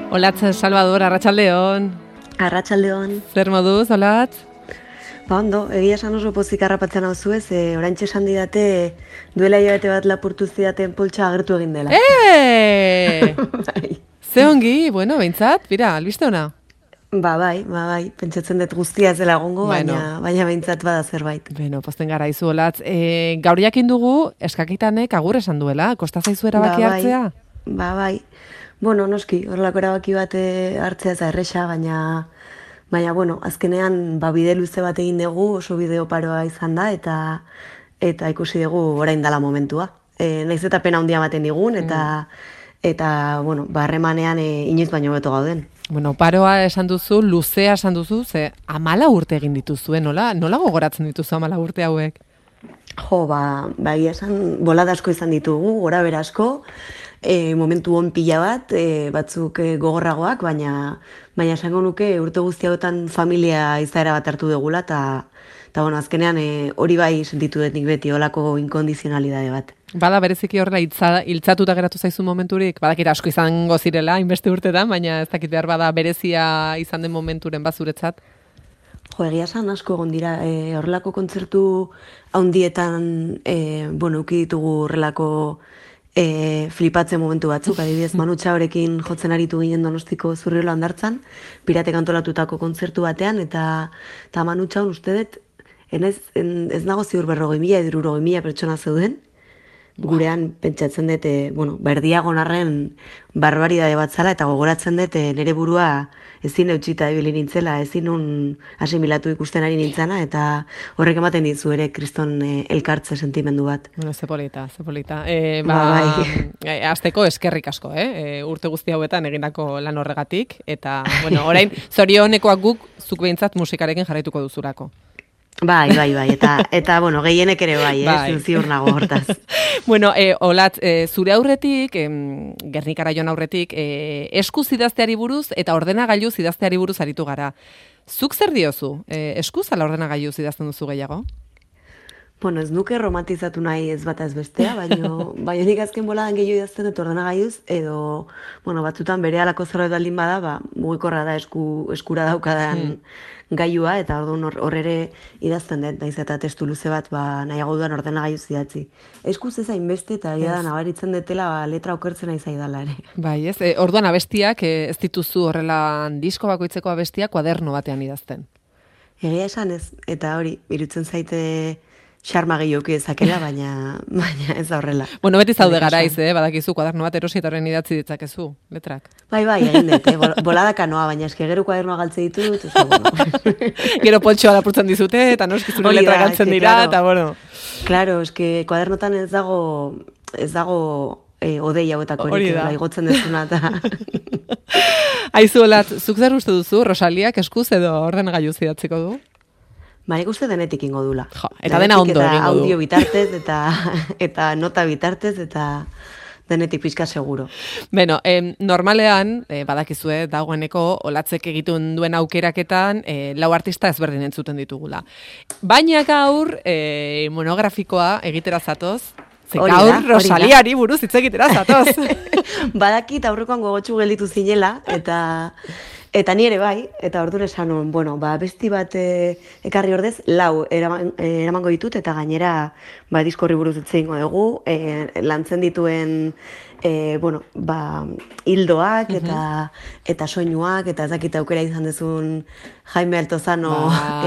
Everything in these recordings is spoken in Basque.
Olatz Salvador, arratsaldeon. Arratsaldeon. Zer moduz, Olatz? Ondo, egia esan oso pozik harrapatzen hau zuez, oraintxe esan didate duela hilabete bat lapurtu zidaten poltsa agertu egin dela. Bai. Ze ongi, bueno, behintzat, bira, albiste ona. Bai, pentsatzen dut guztia ez dela egongo, Bueno. baina behintzat bada zerbait. Bueno, posten gara izu, Olatz. Gaur jakin dugu, eskakitanek agur esan duela, kosta zaizu erabaki hartzea? Bai. Bueno, noski, horrelako erabaki bat hartzea ez da erresa, baina bueno, azkenean bide luze bat egin dugu, oso bideo paroa izan da, eta ikusi dugu orain dela momentua. Naiz eta pena handia ematen digun, eta bueno, harremanean inoiz baino beto gauden. Bueno, paroa esan duzu, luzea esan duzu, ze 14 urte egin dituzue, nola gogoratzen dituzu 14 urte hauek? Jo, egia esan, bolada asko izan ditugu, gora bera asko, momentu on pila bat, batzuk gogorragoak, baina esango nuke urte guzti hauetan familia izaera bat hartu dugula, eta bueno, azkenean hori bai sentitu dut nik beti, olako inkondizionalidade bat. Bada bereziki horrela hiltzatuta geratu zaizu momenturik, badakit asko izango zirela, inbeste urtetan, baina ez dakit behar bada berezia izan den momenturen bazuretzat. Jo, egia esan asko egon dira, horrelako kontzertu handietan, uki ditugu horrelako flipatzen momentu batzuk, adibidez Manu Txaorekin jotzen aritu ginen Donostiko Zurriola Hondartzan, piratek antolatutako kontzertu batean, eta Manu Txaon uste dut, ez nago ziur 40.000 edo 50.000 pertsona zeuden, gurean pentsatzen dut, berdiagonarren barbaridade bat zala, eta gogoratzen dut nire burua ezin eutxita ebili nintzela, ezin nun asimilatu ikusten ari nintzana, eta horrek ematen dizu ere kriston elkartze sentimendu bat. Bueno, ze polita. Bai. Azteko eskerrik asko, urte guzti hauetan egindako lan horregatik, eta, bueno, orain, zorionekoak guk, zuk behintzat musikarekin jarraituko duzurako. Bai, eta bueno, gehienek ere bai, ziur nago hortaz. Bueno, Olatz, zure aurretik, Gernikara joan aurretik, eskuz idazteari buruz eta ordenagailuz idazteari buruz aritu gara. Zuk zer diozu? Eskuz ala ordenagailuz idazten duzu gehiago? Bueno, ez nuke romantizatu nahi ez bata ez bestea, baina nik azken boladan gehiago idazten dut ordenagailuz, edo, batzutan bere alako zerbait baldin bada, mugikorra da eskura daukadan gailua, eta hor ere idazten dut, naiz eta testu luze bat nahiago dudan ordenagailuz idatzi. Eskuz ez hainbeste, eta da nabaritzen dutela letra okertzen nahi zaidala ere. Bai, ez? Orduan abestiak, ez dituzu horrela disko bakoitzeko abestiak kuaderno batean idazten. Egia esan ez, eta hori, irutzen zaite xarma gehioki ezakela, baina ez da horrela. Bueno, beti zaude garaiz, badakizu, kuaderno bat erosi eta horren idatzi ditzakezu, letrak. Bai, egin dut, boladaka noa, baina eske gero kuadernoa galtze ditut, oso, bueno. Gero poltsoa lapurtzen dizute, eta noski zure letra galtzen dira, eta bueno. Claro, eske kuadernotan ez dago odei hauetako igotzen dezuna, eta... Aizu, Olatz, zuk zer uste duzu, Rosaliak eskuz edo ordenagailuz idatziko du? Nik uste denetik ingo dula. Eta dena ondo egingo du. Audio bitartez, eta nota bitartez, eta denetik pixka seguro. Bueno, normalean, badakizue, dagoeneko, Olatzek egiten duen aukeraketan, 4 artista ezberdin entzuten ditugula. Baina gaur, monografikoa egitera zatoz, gaur Rosaliari buruz hitz egitera zatoz. Badakit aurrekoan gogotsu gelditu zinela, eta ni ere bai, eta ordure esan nuen, besti bat ekarri ordez, 4 eramango ditut, eta gainera diskorri buruz etzeingo dugu, lantzen dituen hildoak, eta soinuak, eta ez dakit aukera izan dezun Jaime Altozano,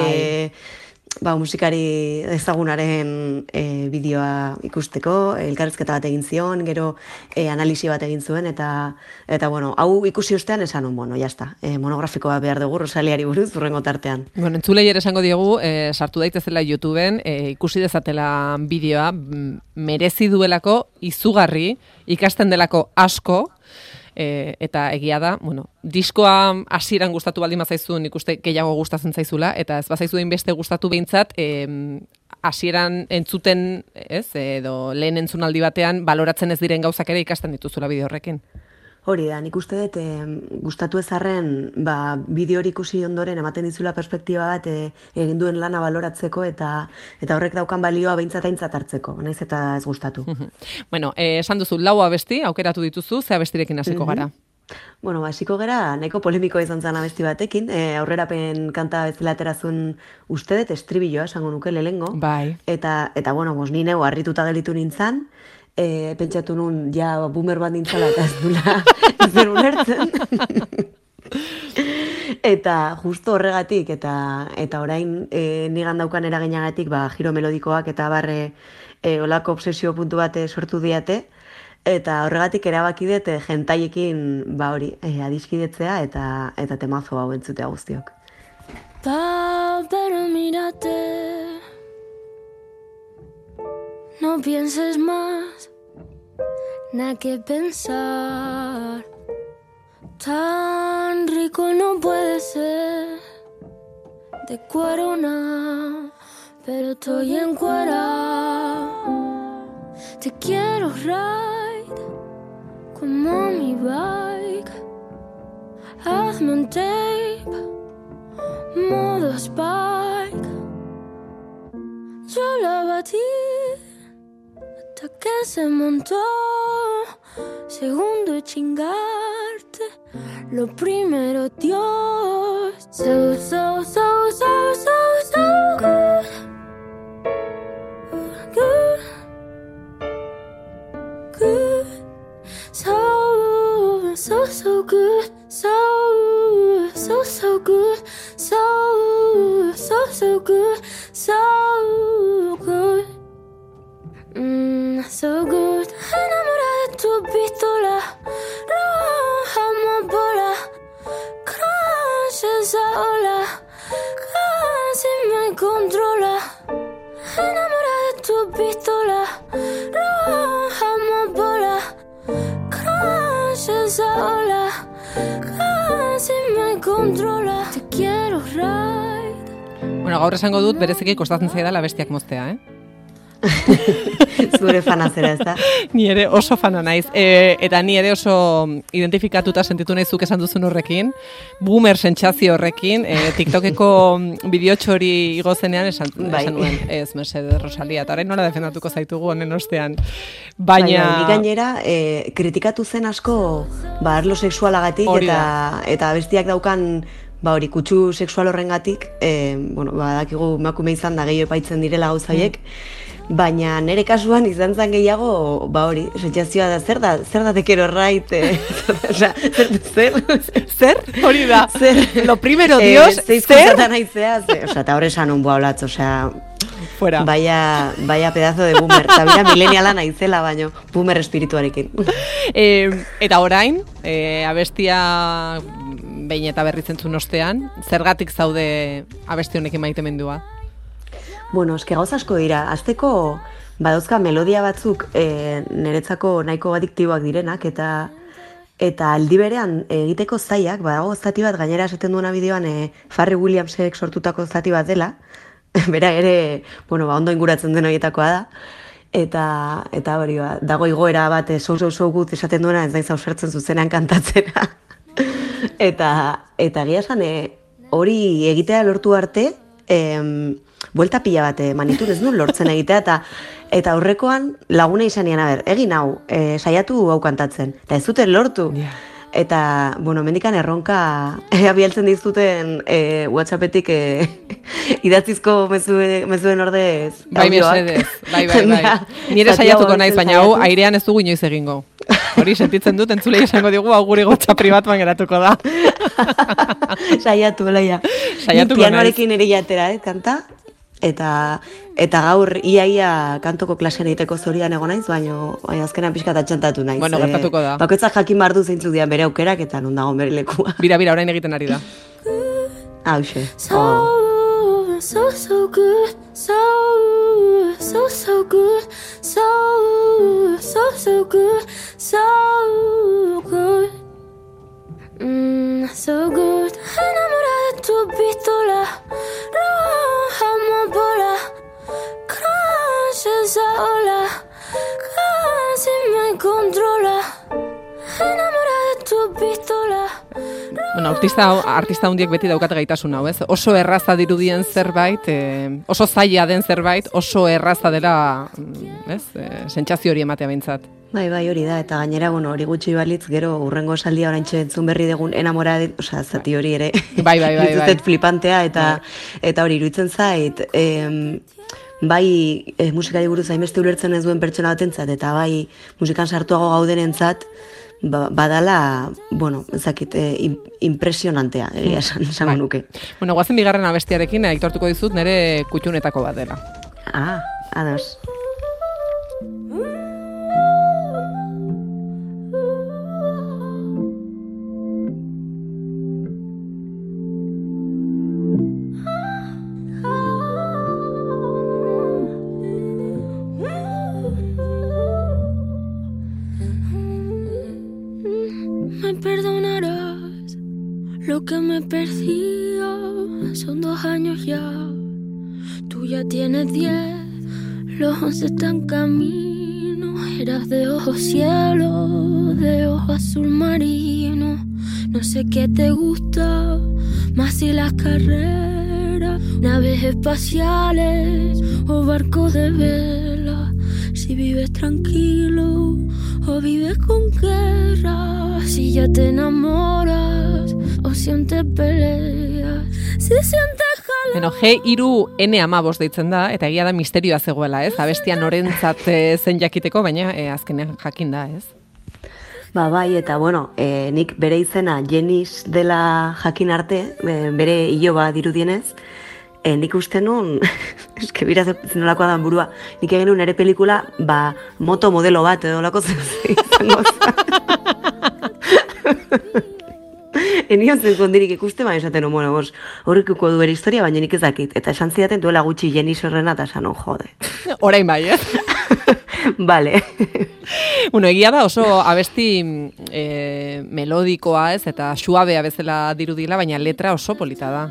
musikari ezagunaren bideoa ikusteko, elkarrizketa bat egin zion, gero analisi bat egin zuen, eta hau ikusi ostean esan jazta, monografikoa behar dugu Rosaliari buruz, hurrengo tartean. Bueno, entzulei ere esango diegu, sartu daitezela YouTubeen, ikusi dezatela bideoa, merezi duelako, izugarri, ikasten delako asko, eta egia da, diskoa hasieran gustatu baldin bazaizu, nik uste gehiago gustatzen zaizula, eta ez bazaizu beste gustatu behintzat, hasieran entzuten, edo lehen entzunaldi batean, baloratzen ez diren gauzak ere ikasten dituzula bideo horrekin. Hori da, nik uste dut, gustatu ezarren, bideo hori ikusi ondoren ematen dizula perspektiba bat egin duen lana baloratzeko eta horrek daukan balioa behintzat aintzat hartzeko, naiz eta ez gustatu. Bueno, esan duzu, 4 abesti, aukeratu dituzu, ze abestirekin hasiko gara? Bueno, hasiko gera, nahiko polemiko izan zen abesti batekin, aurrerapen kanta bezala aterazun uste dut, estribilloa esango nuke lehengo. Bai. Eta bueno, ni neu harrituta gelitu nintzen, pentsatu nun, ja, boomer bat nintzala, eta ez zen ulertzen. Eta justo horregatik, eta orain nigan daukan eraginagatik, giro melodikoak eta barre olako obsesio puntu bat sortu diate, eta horregatik erabaki dut jentaiekin hori adiskidetzea eta temazo hau entzutea guztiok. Pero mírate, no pienses más, nada que pensar, tan rico no puede ser, de cuero nada, pero estoy en cuera, te quiero ride, como mi bike, hazme un tape, modo Spike. Yo la batí hasta que se montó. Segundo chingarte, lo primero Dios. So, so, so, so, so, so good. Good. Good. So, so, so good. So, so, so good. So, so, so good. So good. So good. Enamorada de tu pistola, roja amapola, crash esa ola, casi me controla. Enamorada de tu pistola, roja amapola, crash esa ola, casi me controla. Te quiero ride. Bueno, gaur esango dut bereziki kostatzen zaidala bestiak moztea, Zure fana zera, ez da? Ni ere oso fana naiz. Eta ni ere oso identifikatuta sentitu nahi zuk esan duzun horrekin. Boomer sentsazio horrekin. TikTokeko bideotxo hori igozenean esan nuen. Ez, Mercedes Rosalia. Eta orain nola defendatuko zaitugu honen ostean. Baina... Ni gainera, kritikatu zen asko arlo sexualagatik eta bestiak daukan hori kutsu sexual horrengatik, dakigu emakume izan da gehiago epaitzen direla gauzaiek, baina nire kasuan izan zen gehiago, hori, sentsazioa da, zer da tekero right, zer? Hori da, lo primero Dios, zer? Zeizkuntzatan aizea, eta horre esan un boaulatz, fuera. Vaya pedazo de boomer, eta bera mileniala naizela, baino, boomer espirituarekin. Eta orain, abestia behin eta berriz entzun ostean, zergatik zaude abesti honekin maitemendua? Bueno, eske gauza asko dira. Azteko badauzka melodia batzuk niretzako nahiko adiktiboak direnak eta aldi berean egiteko zailak, badago zati bat gainera esaten duena bideoan Pharrell Williamsek sortutako zati bat dela. Bera ere, ondo inguratzen den horietakoa da. Eta hori dago igoera bat so gut esaten duena ez naiz ausartzen zuzenean kantatzera. Eta egia esan hori egitea lortu arte, buelta pila bat manitun ez nuen lortzen egitea, eta aurrekoan laguna izanian, egin hau, saiatu hau kantatzen, eta ez zuten lortu. Yeah. Eta, mendikan erronka abialtzen dizuten WhatsAppetik idatzizko mezuen ordez audioak. Bai, Mercedes, bai. Nire saiatuko naiz, baina hau airean ez dugu inoiz egingo. Hori sentitzen dut, entzulei esango digu, hau guri WhatsApp pribatuan geratuko da. Saiatu, Laia. Ni pianoarekin ere jatera, kanta. Eta gaur iaia kantoko klasean egiteko zorian egon naiz, baina azkenean pixka atxantatu naiz. Bueno, gertatuko da. Bakoitzak jakin behar du zeintzuk dian bere aukerak eta non dago bere lekua. Bira, orain egiten ari da. Hauxe. So, so good, so, so, so good, so, so, so good, so good, so good. Enamorada de tu pistola, roja amapola, crash esa ola, casi me controla. Enamorada de tu pistola. Bueno, artista hundiek beti daukate gaitasun hau, ez? Oso erraza dirudien zerbait, oso zaila den zerbait, oso erraza dela, ez? Sentsazio hori ematea behintzat. Bai, hori da, eta gainera, hori gutxi balitz, gero urrengo esaldia oraintxe entzun berri dugun enamorada, zati hori ere, bai. iruditzen flipantea, eta hori iruditzen zait, bai musikari buruz hainbeste ulertzen ez duen pertsona batentzat, eta bai musikan sartuago gaudenentzat, badala, ezakit, impresionantea, esango nuke. Guazen bigarren abestiarekin, aitortuko dizut, nire kutxunetako bat dela. Ados. Me perdonarás lo que me perdía, son 2 años ya, tú ya tienes 10, los 11 están camino, eras de ojos cielo, de ojos azul marino, no sé qué te gusta, más si las carreras, naves espaciales o barcos de vela, si vives tranquilo o vives con guerra, si ya te enamoras o sientes peleas, si sientes jala. G3N15 deitzen da, eta egia da misterioa zegoela, ez? Abestia norentzat zen jakiteko, baina azkenean jakin da, ez? Bai, eta nik bere izena Jenis dela jakin arte, bere iloba dirudienez, nik uste nun, eske bira zenolakoa da burua, nik egin nun ere pelikula, moto modelo bat edo lako izango Enion zen kondirik ikuste, esaten horrikuko du bere historia, baina nik ez dakit. Eta esan zidaten duela gutxi Jenis horrena, eta esan jode. Orain bai, ez? Bale. Egia da oso abesti melodikoa, ez? Eta suabea bezala dirudila, baina letra oso polita da.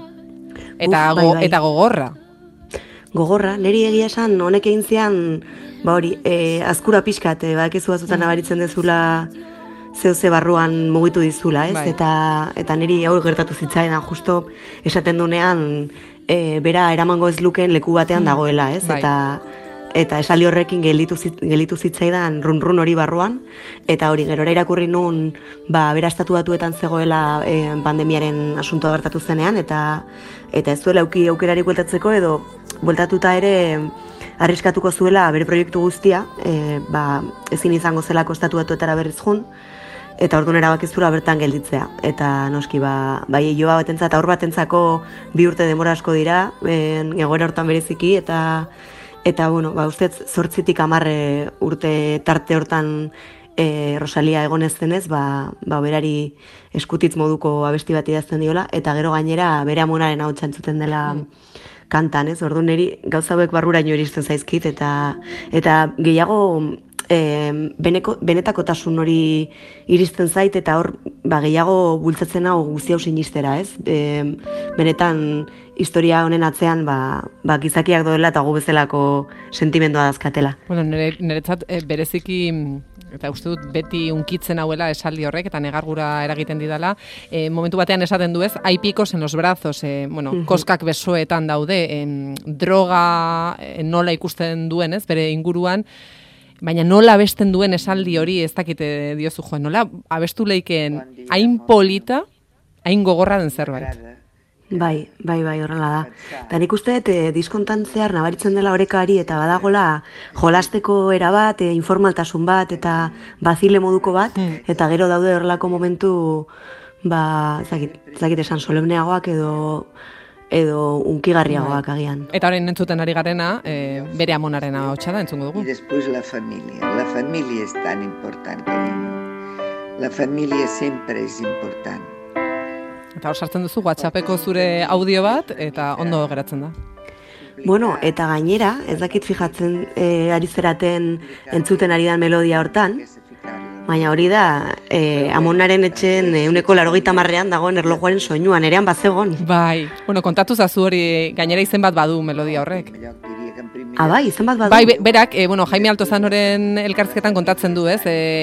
Eta gogorra. Gogorra, niri egia esan honek egin zian, azkura pixkat, bakizu bazutan nabaritzen dezula zehose barruan mugitu dizula, ez? Bai. Eta niri hau gertatu zitzaidan, justo esaten dunean, bera eramango ez lukeen leku batean dagoela, ez? Bai. Eta esaldi horrekin gelitu zitzaidan run hori barruan, eta hori gerora irakurri nun, bera estatu batuetan zegoela pandemiaren asuntoa gertatu zenean, eta ez duela aukerarik bueltatzeko, edo bueltatuta ere arriskatuko zuela bere proiektu guztia, ezin izango zelako estatu batuetara berriz jun, eta orduan erabakizura bertan gelditzea. Eta noski, bai joa batentzat, aur batentzako 2 urte denbora asko dira, egoera hortan bereziki, eta ustez 8tik 10 urte tarte hortan Rosalia egonez zenez, berari eskutitz moduko abesti bat idazten diola, eta gero gainera bere amonaren ahotsa entzuten dela kantan, ez? Orduan niri gauza hauek barruraino iristen zaizkit, eta gehiago benetakotasun hori iristen zait, eta hor gehiago bultzatzen hau guzti hau sinistera, ez? Benetan historia honen atzean gizakiak doela eta gu bezalako sentimendua dazkatela. Niretzat bereziki, eta uste dut beti unkitzen hauela esaldi horrek, eta negargura eragiten didala, momentu batean esaten du ez, hay picos en los brazos, koskak besoetan daude, droga nola ikusten duen, ez, bere inguruan, baina nola abesten duen esaldi hori ez dakite diozu joan, nola abestu leikeen hain polita, hain gogorra den zerbait. Bai, horrela da. Eta nik uste diskontan zehar nabaritzen dela orekari, eta badagola jolasteko era bat, informaltasun bat, eta bazile moduko bat, eta gero daude horrelako momentu, zakit esan solemneagoak edo unkigarriagoak agian. Eta orain entzuten ari garena, bere amonaren ahotsa da, entzungo dugu. Y después la familia es tan importante, cariño. La familia siempre es importante. Eta hor sartzen duzu WhatsAppeko zure audio bat, eta ondo geratzen da. Eta gainera, ez dakit fijatzen ari zeraten entzuten ari dan melodia hortan, baina hori da, amonaren etxen 180ean dagoen erlojuaren soinuan, erean bazegon. Bai, kontatu zazu hori, gainera izen bat badu melodia horrek. Bai, izan bat badu? Bai, berak, Jaime Altozanoren elkarrizketan kontatzen du, ez?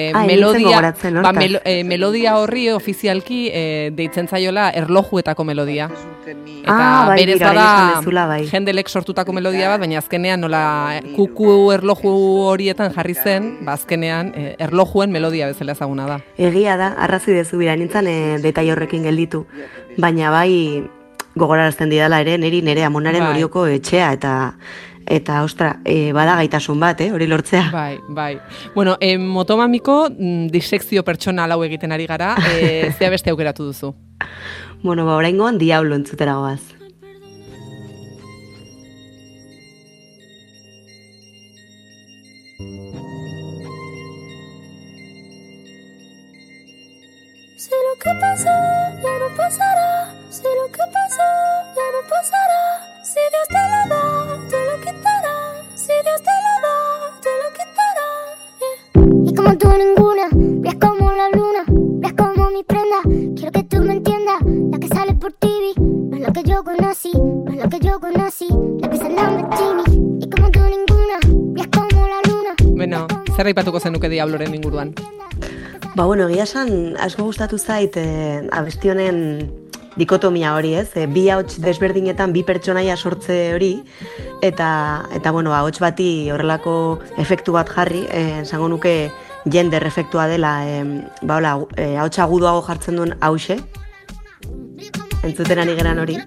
Melodia horri ofizialki deitzen zaiola erlojuetako melodia. Eta berez bada jendelek sortutako melodia bat, baina azkenean nola kuku erloju horietan jarri zen, azkenean erlojuen melodia bezala ezaguna da. Egia da, arrazi dezu bira, nintzen detai horrekin gelditu, baina bai gogorarazten didala ere, nire amonaren horioko etxea, eta ostra, bada gaitasun bat, hori lortzea. Bai. Bueno, Motomamiko disekzio pertsonal hau egiten ari gara, zea beste aukeratu duzu? Bueno, oraingoan Diablo entzutera goaz. Sé lo que pasó, ya no pasará. Sé lo que pasó, ya no pasará. Si Dios te lo da, te lo quitará. Si Dios te lo da, te lo quitará. Y como tú ninguna, ves como la luna, ves como mi prenda. Quiero que tú me entiendas, la que sale por TV. No es la que yo conocí, no es la que yo conocí. La que es el Lamborghini. Y como tú ninguna, ves como la luna. Bueno, zer aipatuko zenuke Diabloren inguruan? Egia esan, asko gustatu zait abesti honen dikotomia hori, ez? Bi ahots desberdinetan bi pertsonaia sortze hori, eta ahots bati horrelako efektu bat jarri, esango nuke gender efektua dela, ahots agudoago jartzen duen hause, entzuten ari geran hori.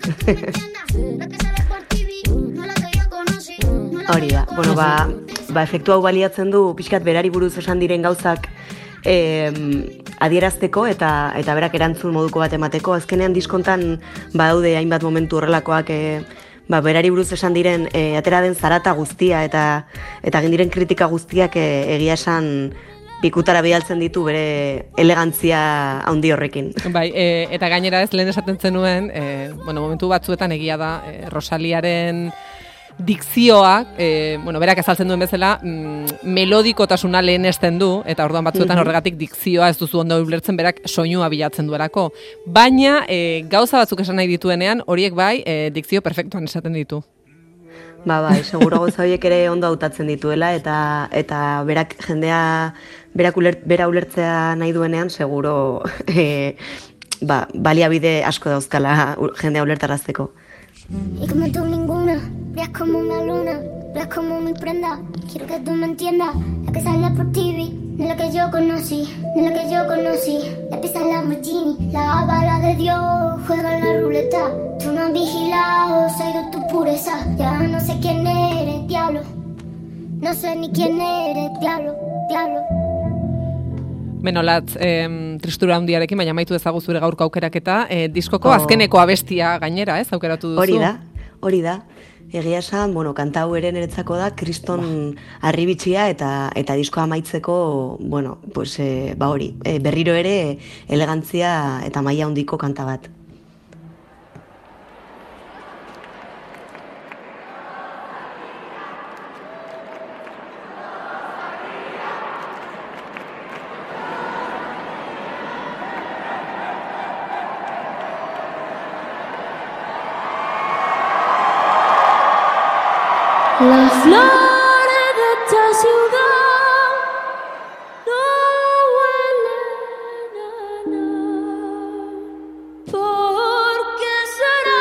Hori da, efektu hau baliatzen du, pixkat berari buruz esan diren gauzak, adierazteko eta berak erantzun moduko bat emateko. Azkenean diskontan badaude hainbat momentu horrelakoak berari buruz esan diren atera den zarata guztia eta egin diren kritika guztiak egia esan pikutara bidaltzen ditu bere elegantzia handi horrekin. Bai, eta gainera ez lehen esaten zenuen, momentu batzuetan egia da Rosaliaren dikzioak, berak azaltzen duen bezala, melodikotasuna lehenesten du, eta orduan batzuetan horregatik dikzioa ez duzu ondo ulertzen, berak soinua bilatzen duelako. Baina, gauza batzuk esan nahi dituenean, horiek bai, dikzio perfektuan esaten ditu. Bai, seguro gauza horiek ere ondo hautatzen dituela, eta berak jendea, bera ulertzea nahi duenean, seguro baliabide asko dauzkala jendea ulertarazteko. Y como tú ninguna, brillas como una luna, brillas como mi prenda. Quiero que tú me entiendas, la que sale por TV, no la que yo conocí, no la que yo conocí. La pisa en Lamborghini, la bala de Dios, juega en la ruleta. Tú no has vigilado, se ha ido tu pureza. Ya no sé quién eres, diablo. No sé ni quién eres, diablo, diablo. Benolatz, tristura handiarekin, baina maitu ezagu zure gaurko aukeraketa, diskoko azkeneko abestia gainera, ez, aukeratu duzu? Hori da. Egia esan, kanta hau ere niretzako da, kriston harribitxia eta diskoa amaitzeko, hori, berriro ere elegantzia eta maila handiko kanta bat. Las flores de esta ciudad no huelen a nada. ¿Por qué será?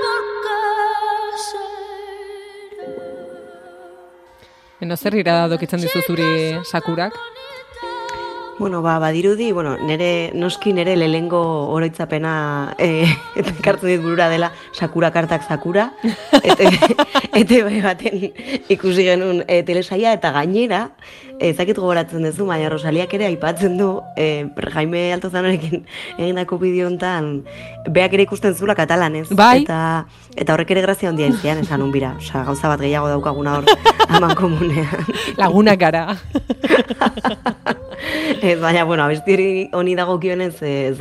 Zer iradokitzen dizu zuri Sakurak? Badirudi, nire lehengo oroitzapena ekartzen dit burura dela Sakura kartak Sakura. Bai baten ikusi genuen telesaia eta gainera, ezakit gogoratzen duzu, baina Rosaliak ere aipatzen du, Jaime Altozanorekin egindako bideo hontan, beak ere ikusten zula katalanez. Bai. Eta horrek ere grazia handia entzian, esan unbira. Gauza bat gehiago daukaguna hor aman komunean. Lagunak gara. Baina, abesti honi dagokionez ez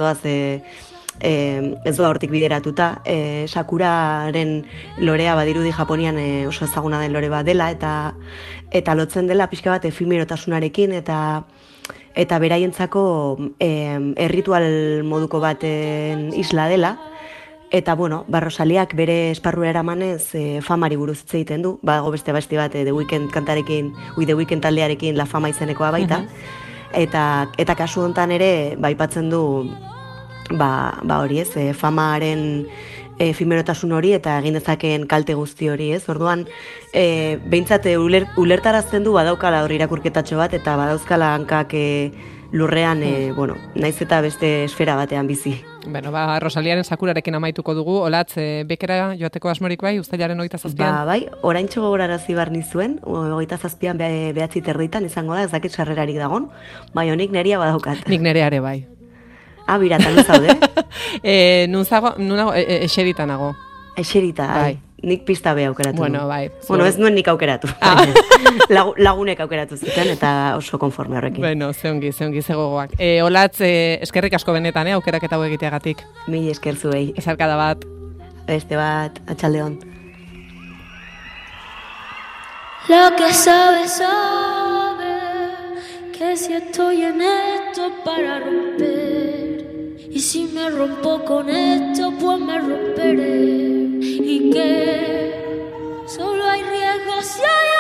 doa hortik bideratuta. Sakuraren lorea badirudi Japonian oso ezaguna den lore bat dela, eta lotzen dela pixka bat efimerotasunarekin, eta beraientzako erritual moduko baten isla dela, Eta, bueno, Rosaliak bere esparrura eramanez famari buruz hitz egiten du, badago beste abesti bat The Weeknd kantarekin, The Weeknd taldearekin La Fama izenekoa baita, eta kasu hontan ere, aipatzen du, hori ez, famaren efemerotasun hori eta egin dezakeen kalte guzti hori, ez? Orduan, behintzat ulertarazten du badaukala hori irakurketatxo bat eta badauzkala hankak lurrean, naiz eta beste esfera batean bizi. Bueno, Rosaliaren Sakurarekin amaituko dugu, Olatz, bekera joateko asmorik bai, uztailaren 27an? Bai, oraintxo gogorarazi bar nizuen, 27an 9:30 izango da, ez dakit sarrerarik dagon, bai honik neria badaukat. Nik nereare bai. Birata, nun zaude? Nunago, eserita nago. Eserita, bai. Nik pista be aukeratu. Bueno, bai. Bueno, ez nuen nik aukeratu. Lagunek aukeratu zuten eta oso konforme horrekin. Bueno, zeongi, zegogoak. Olatz, eskerrik asko benetan, aukerak eta egiteagatik. Mil esker zuei. Ezarkada bat. Beste bat, atxaldeon. Lo que sabe, que si estoy en esto para romper, y si me rompo con esto, pues me romperé, y que solo hay riesgos si hay